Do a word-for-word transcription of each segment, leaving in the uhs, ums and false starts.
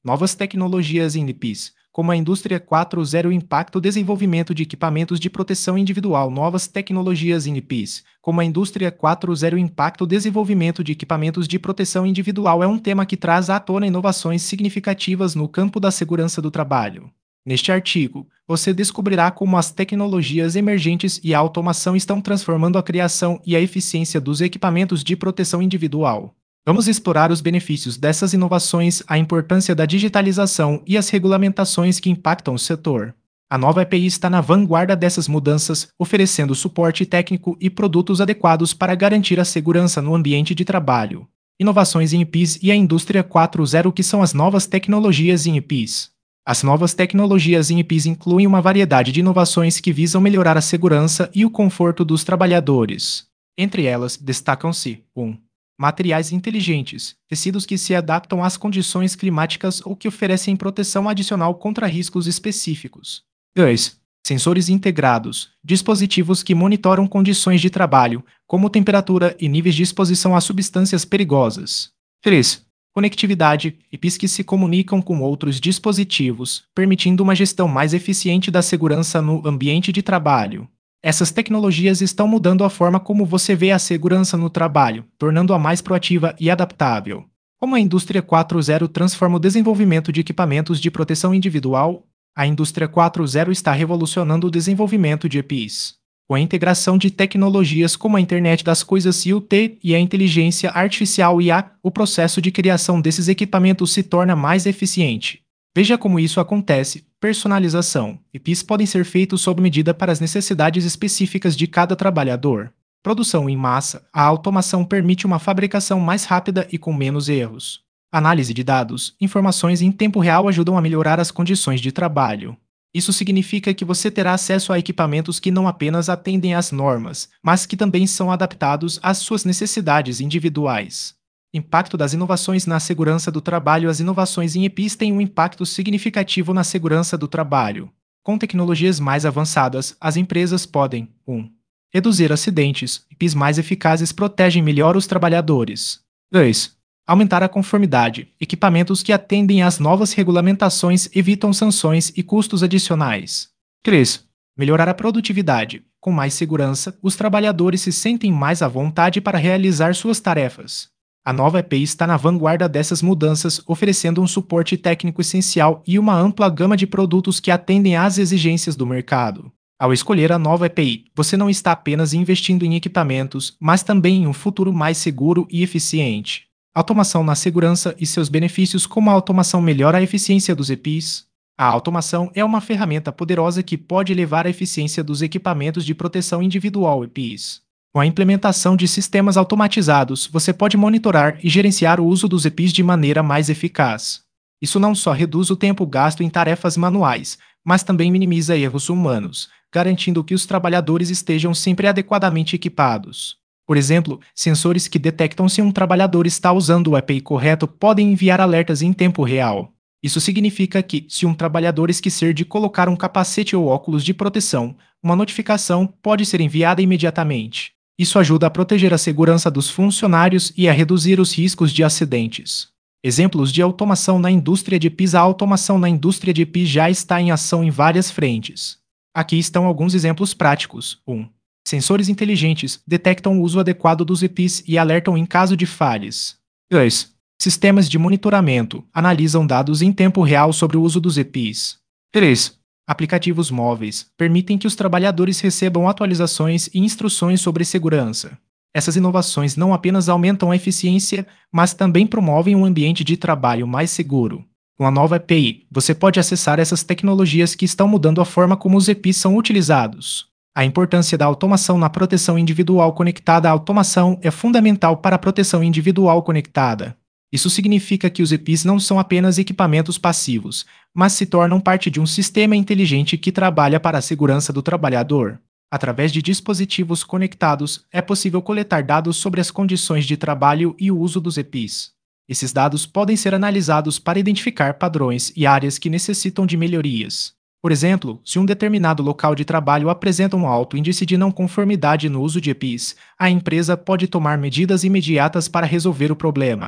Novas tecnologias em E P Is, como a indústria quatro ponto zero impacta o desenvolvimento de equipamentos de proteção individual. Novas tecnologias em E P Is, como a indústria quatro ponto zero impacta o desenvolvimento de equipamentos de proteção individual é um tema que traz à tona inovações significativas no campo da segurança do trabalho. Neste artigo, você descobrirá como as tecnologias emergentes e a automação estão transformando a criação e a eficiência dos equipamentos de proteção individual. Vamos explorar os benefícios dessas inovações, a importância da digitalização e as regulamentações que impactam o setor. A nova E P I está na vanguarda dessas mudanças, oferecendo suporte técnico e produtos adequados para garantir a segurança no ambiente de trabalho. Inovações em E P Is e a indústria quatro ponto zero. Que são as novas tecnologias em E P Is? As novas tecnologias em E P Is incluem uma variedade de inovações que visam melhorar a segurança e o conforto dos trabalhadores. Entre elas, destacam-se: um Materiais inteligentes, tecidos que se adaptam às condições climáticas ou que oferecem proteção adicional contra riscos específicos. dois Sensores integrados, dispositivos que monitoram condições de trabalho, como temperatura e níveis de exposição a substâncias perigosas. três Conectividade, E P Is que se comunicam com outros dispositivos, permitindo uma gestão mais eficiente da segurança no ambiente de trabalho. Essas tecnologias estão mudando a forma como você vê a segurança no trabalho, tornando-a mais proativa e adaptável. Como a indústria quatro ponto zero transforma o desenvolvimento de equipamentos de proteção individual? A indústria quatro ponto zero está revolucionando o desenvolvimento de E P Is. Com a integração de tecnologias como a internet das coisas I o T e a inteligência artificial I A, o processo de criação desses equipamentos se torna mais eficiente. Veja como isso acontece. Personalização. E P Is podem ser feitos sob medida para as necessidades específicas de cada trabalhador. Produção em massa. A automação permite uma fabricação mais rápida e com menos erros. Análise de dados. Informações em tempo real ajudam a melhorar as condições de trabalho. Isso significa que você terá acesso a equipamentos que não apenas atendem às normas, mas que também são adaptados às suas necessidades individuais. Impacto das inovações na segurança do trabalho. As inovações em E P Is têm um impacto significativo na segurança do trabalho. Com tecnologias mais avançadas, as empresas podem: um Reduzir acidentes. E P Is mais eficazes protegem melhor os trabalhadores. dois Aumentar a conformidade. Equipamentos que atendem às novas regulamentações evitam sanções e custos adicionais. três Melhorar a produtividade. Com mais segurança, os trabalhadores se sentem mais à vontade para realizar suas tarefas. A nova E P I está na vanguarda dessas mudanças, oferecendo um suporte técnico essencial e uma ampla gama de produtos que atendem às exigências do mercado. Ao escolher a nova E P I, você não está apenas investindo em equipamentos, mas também em um futuro mais seguro e eficiente. Automação na segurança e seus benefícios. Como a automação melhora a eficiência dos E P Is? A automação é uma ferramenta poderosa que pode elevar a eficiência dos equipamentos de proteção individual E P Is. Com a implementação de sistemas automatizados, você pode monitorar e gerenciar o uso dos E P Is de maneira mais eficaz. Isso não só reduz o tempo gasto em tarefas manuais, mas também minimiza erros humanos, garantindo que os trabalhadores estejam sempre adequadamente equipados. Por exemplo, sensores que detectam se um trabalhador está usando o E P I correto podem enviar alertas em tempo real. Isso significa que, se um trabalhador esquecer de colocar um capacete ou óculos de proteção, uma notificação pode ser enviada imediatamente. Isso ajuda a proteger a segurança dos funcionários e a reduzir os riscos de acidentes. Exemplos de automação na indústria de E P Is. A automação na indústria de E P I já está em ação em várias frentes. Aqui estão alguns exemplos práticos. um Sensores inteligentes detectam o uso adequado dos E P Is e alertam em caso de falhas. dois Sistemas de monitoramento analisam dados em tempo real sobre o uso dos E P Is. três Aplicativos móveis permitem que os trabalhadores recebam atualizações e instruções sobre segurança. Essas inovações não apenas aumentam a eficiência, mas também promovem um ambiente de trabalho mais seguro. Com a nova E P I, você pode acessar essas tecnologias que estão mudando a forma como os E P Is são utilizados. A importância da automação na proteção individual conectada. A automação é fundamental para a proteção individual conectada. Isso significa que os E P Is não são apenas equipamentos passivos, mas se tornam parte de um sistema inteligente que trabalha para a segurança do trabalhador. Através de dispositivos conectados, é possível coletar dados sobre as condições de trabalho e o uso dos E P Is. Esses dados podem ser analisados para identificar padrões e áreas que necessitam de melhorias. Por exemplo, se um determinado local de trabalho apresenta um alto índice de não conformidade no uso de E P Is, a empresa pode tomar medidas imediatas para resolver o problema.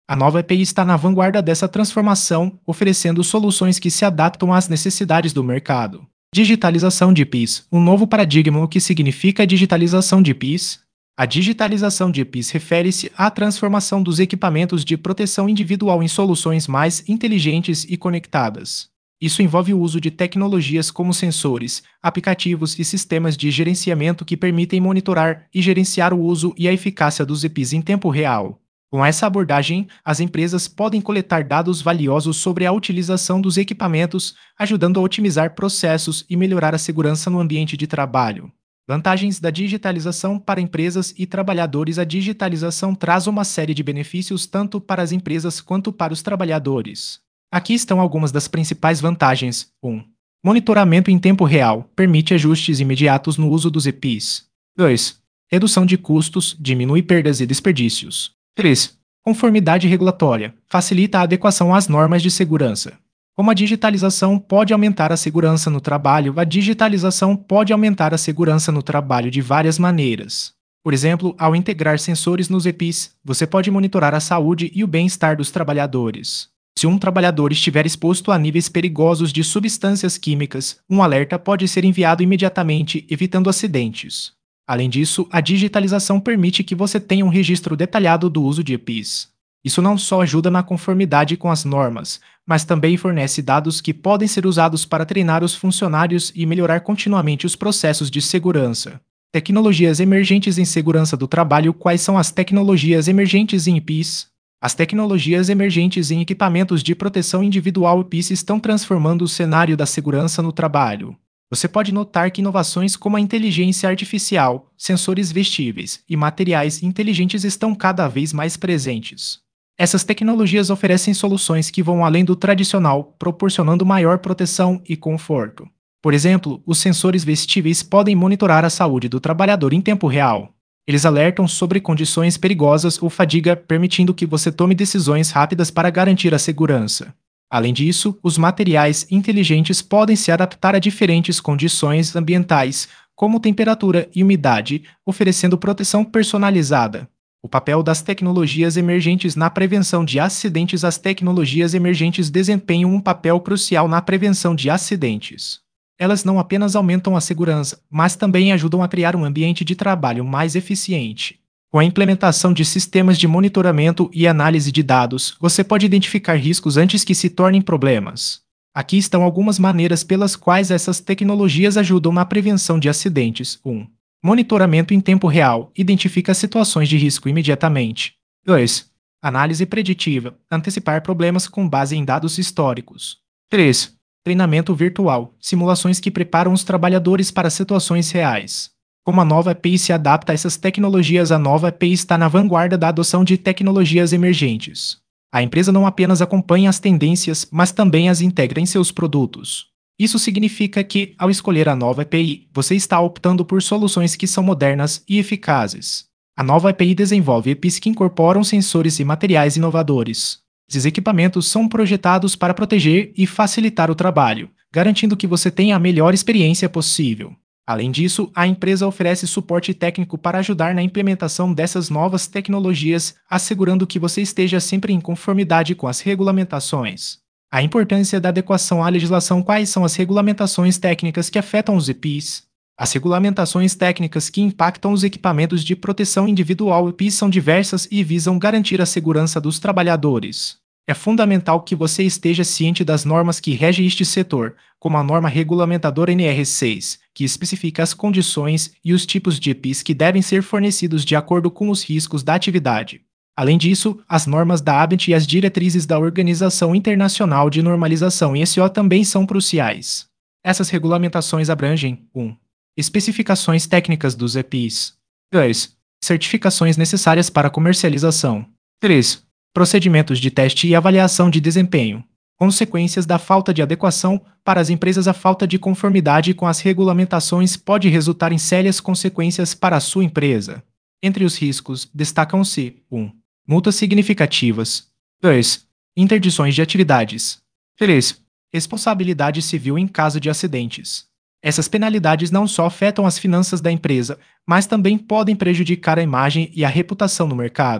A nova E P I está na vanguarda dessa transformação, oferecendo soluções que se adaptam às necessidades do mercado. Digitalização de E P Is. Um novo paradigma. O que significa a digitalização de E P Is? A digitalização de E P Is refere-se à transformação dos equipamentos de proteção individual em soluções mais inteligentes e conectadas. Isso envolve o uso de tecnologias como sensores, aplicativos e sistemas de gerenciamento que permitem monitorar e gerenciar o uso e a eficácia dos E P Is em tempo real. Com essa abordagem, as empresas podem coletar dados valiosos sobre a utilização dos equipamentos, ajudando a otimizar processos e melhorar a segurança no ambiente de trabalho. Vantagens da digitalização para empresas e trabalhadores. A digitalização traz uma série de benefícios tanto para as empresas quanto para os trabalhadores. Aqui estão algumas das principais vantagens. um. Monitoramento em tempo real. Permite ajustes imediatos no uso dos E P Is. dois. Redução de custos. Diminui perdas e desperdícios. três. Conformidade regulatória. Facilita a adequação às normas de segurança. Como a digitalização pode aumentar a segurança no trabalho, a digitalização pode aumentar a segurança no trabalho de várias maneiras. Por exemplo, ao integrar sensores nos E P Is, você pode monitorar a saúde e o bem-estar dos trabalhadores. Se um trabalhador estiver exposto a níveis perigosos de substâncias químicas, um alerta pode ser enviado imediatamente, evitando acidentes. Além disso, a digitalização permite que você tenha um registro detalhado do uso de E P Is. Isso não só ajuda na conformidade com as normas, mas também fornece dados que podem ser usados para treinar os funcionários e melhorar continuamente os processos de segurança. Tecnologias emergentes em segurança do trabalho. Quais são as tecnologias emergentes em E P Is? As tecnologias emergentes em equipamentos de proteção individual E P Is estão transformando o cenário da segurança no trabalho. Você pode notar que inovações como a inteligência artificial, sensores vestíveis e materiais inteligentes estão cada vez mais presentes. Essas tecnologias oferecem soluções que vão além do tradicional, proporcionando maior proteção e conforto. Por exemplo, os sensores vestíveis podem monitorar a saúde do trabalhador em tempo real. Eles alertam sobre condições perigosas ou fadiga, permitindo que você tome decisões rápidas para garantir a segurança. Além disso, os materiais inteligentes podem se adaptar a diferentes condições ambientais, como temperatura e umidade, oferecendo proteção personalizada. O papel das tecnologias emergentes na prevenção de acidentes. As tecnologias emergentes desempenham um papel crucial na prevenção de acidentes. Elas não apenas aumentam a segurança, mas também ajudam a criar um ambiente de trabalho mais eficiente. Com a implementação de sistemas de monitoramento e análise de dados, você pode identificar riscos antes que se tornem problemas. Aqui estão algumas maneiras pelas quais essas tecnologias ajudam na prevenção de acidentes. um. Monitoramento em tempo real. Identifica situações de risco imediatamente. dois. Análise preditiva. Antecipar problemas com base em dados históricos. três. Treinamento virtual. Simulações que preparam os trabalhadores para situações reais. Como a nova E P I se adapta a essas tecnologias. A nova E P I está na vanguarda da adoção de tecnologias emergentes. A empresa não apenas acompanha as tendências, mas também as integra em seus produtos. Isso significa que, ao escolher a nova E P I, você está optando por soluções que são modernas e eficazes. A nova E P I desenvolve E P Is que incorporam sensores e materiais inovadores. Esses equipamentos são projetados para proteger e facilitar o trabalho, garantindo que você tenha a melhor experiência possível. Além disso, a empresa oferece suporte técnico para ajudar na implementação dessas novas tecnologias, assegurando que você esteja sempre em conformidade com as regulamentações. A importância da adequação à legislação. Quais são as regulamentações técnicas que afetam os E P Is? As regulamentações técnicas que impactam os equipamentos de proteção individual E P Is são diversas e visam garantir a segurança dos trabalhadores. É fundamental que você esteja ciente das normas que regem este setor, como a norma regulamentadora N R seis, que especifica as condições e os tipos de E P Is que devem ser fornecidos de acordo com os riscos da atividade. Além disso, as normas da A B I T e as diretrizes da Organização Internacional de Normalização I S O também são cruciais. Essas regulamentações abrangem um. Especificações técnicas dos E P Is. dois. Certificações necessárias para comercialização. três. Procedimentos de teste e avaliação de desempenho. Consequências da falta de adequação. Para as empresas, a falta de conformidade com as regulamentações pode resultar em sérias consequências para a sua empresa. Entre os riscos, destacam-se um. Multas significativas. dois. Interdições de atividades. três. Responsabilidade civil em caso de acidentes. Essas penalidades não só afetam as finanças da empresa, mas também podem prejudicar a imagem e a reputação no mercado.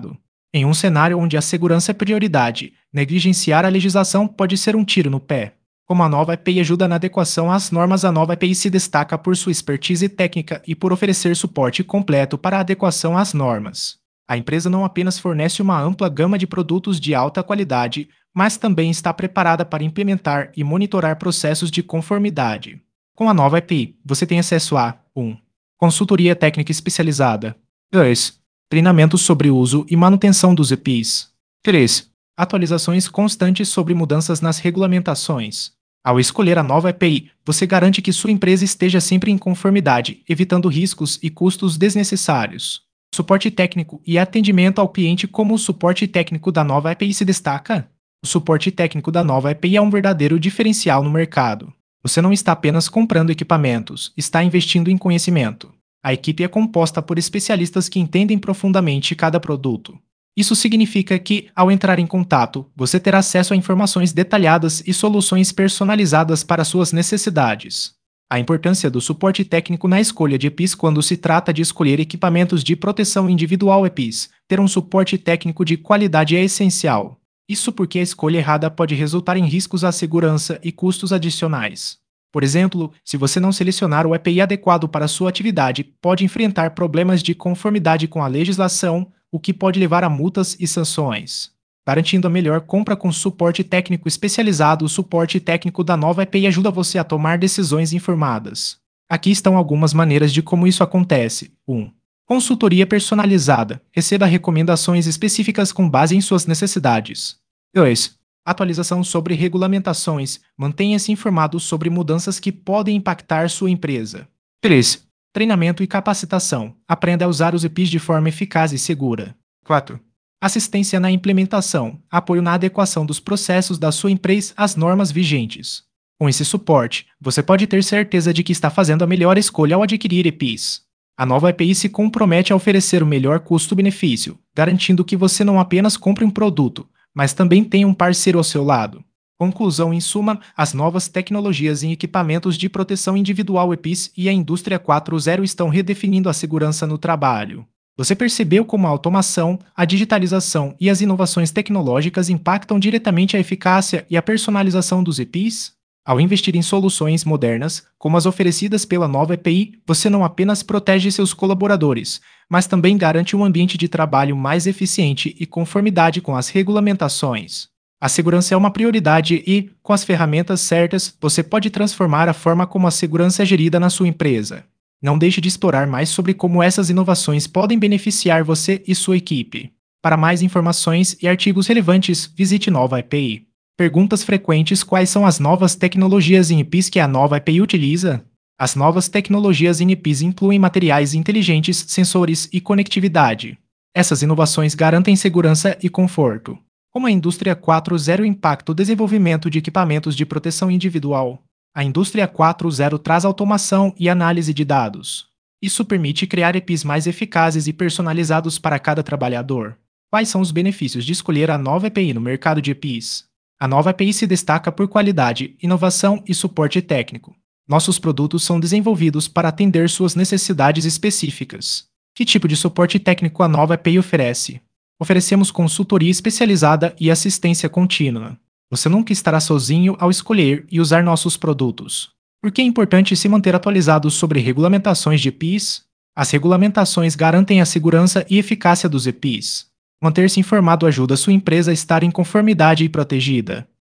Em um cenário onde a segurança é prioridade, negligenciar a legislação pode ser um tiro no pé. Como a nova E P I ajuda na adequação às normas, a nova E P I se destaca por sua expertise técnica e por oferecer suporte completo para a adequação às normas. A empresa não apenas fornece uma ampla gama de produtos de alta qualidade, mas também está preparada para implementar e monitorar processos de conformidade. Com a nova E P I, você tem acesso a um Consultoria técnica especializada. dois Treinamento sobre o uso e manutenção dos E P Is. três Atualizações constantes sobre mudanças nas regulamentações. Ao escolher a nova E P I, você garante que sua empresa esteja sempre em conformidade, evitando riscos e custos desnecessários. Suporte técnico e atendimento ao cliente. Como o suporte técnico da nova E P I se destaca? O suporte técnico da nova E P I é um verdadeiro diferencial no mercado. Você não está apenas comprando equipamentos, está investindo em conhecimento. A equipe é composta por especialistas que entendem profundamente cada produto. Isso significa que, ao entrar em contato, você terá acesso a informações detalhadas e soluções personalizadas para suas necessidades. A importância do suporte técnico na escolha de E P Is. Quando se trata de escolher equipamentos de proteção individual E P Is, ter um suporte técnico de qualidade é essencial. Isso porque a escolha errada pode resultar em riscos à segurança e custos adicionais. Por exemplo, se você não selecionar o E P I adequado para sua atividade, pode enfrentar problemas de conformidade com a legislação, o que pode levar a multas e sanções. Garantindo a melhor compra com suporte técnico especializado, o suporte técnico da nova E P I ajuda você a tomar decisões informadas. Aqui estão algumas maneiras de como isso acontece. um Consultoria personalizada. Receba recomendações específicas com base em suas necessidades. dois Atualização sobre regulamentações. Mantenha-se informado sobre mudanças que podem impactar sua empresa. três Treinamento e capacitação. Aprenda a usar os E P Is de forma eficaz e segura. quatro Assistência na implementação. Apoio na adequação dos processos da sua empresa às normas vigentes. Com esse suporte, você pode ter certeza de que está fazendo a melhor escolha ao adquirir E P Is. A nova E P I se compromete a oferecer o melhor custo-benefício, garantindo que você não apenas compre um produto, mas também tenha um parceiro ao seu lado. Conclusão: em suma, as novas tecnologias em equipamentos de proteção individual E P Is e a indústria quatro ponto zero estão redefinindo a segurança no trabalho. Você percebeu como a automação, a digitalização e as inovações tecnológicas impactam diretamente a eficácia e a personalização dos E P Is? Ao investir em soluções modernas, como as oferecidas pela nova E P I, você não apenas protege seus colaboradores, mas também garante um ambiente de trabalho mais eficiente e conformidade com as regulamentações. A segurança é uma prioridade e, com as ferramentas certas, você pode transformar a forma como a segurança é gerida na sua empresa. Não deixe de explorar mais sobre como essas inovações podem beneficiar você e sua equipe. Para mais informações e artigos relevantes, visite Nova E P I. Perguntas frequentes: quais são as novas tecnologias em E P Is que a nova E P I utiliza? As novas tecnologias em E P Is incluem materiais inteligentes, sensores e conectividade. Essas inovações garantem segurança e conforto. Como a indústria quatro ponto zero impacta o desenvolvimento de equipamentos de proteção individual? A indústria quatro ponto zero traz automação e análise de dados. Isso permite criar E P Is mais eficazes e personalizados para cada trabalhador. Quais são os benefícios de escolher a nova E P I no mercado de E P Is? A nova E P I se destaca por qualidade, inovação e suporte técnico. Nossos produtos são desenvolvidos para atender suas necessidades específicas. Que tipo de suporte técnico a nova E P I oferece? Oferecemos consultoria especializada e assistência contínua. Você nunca estará sozinho ao escolher e usar nossos produtos. Por que é importante se manter atualizado sobre regulamentações de E P Is? As regulamentações garantem a segurança e eficácia dos E P Is. Manter-se informado ajuda sua empresa a estar em conformidade e protegida.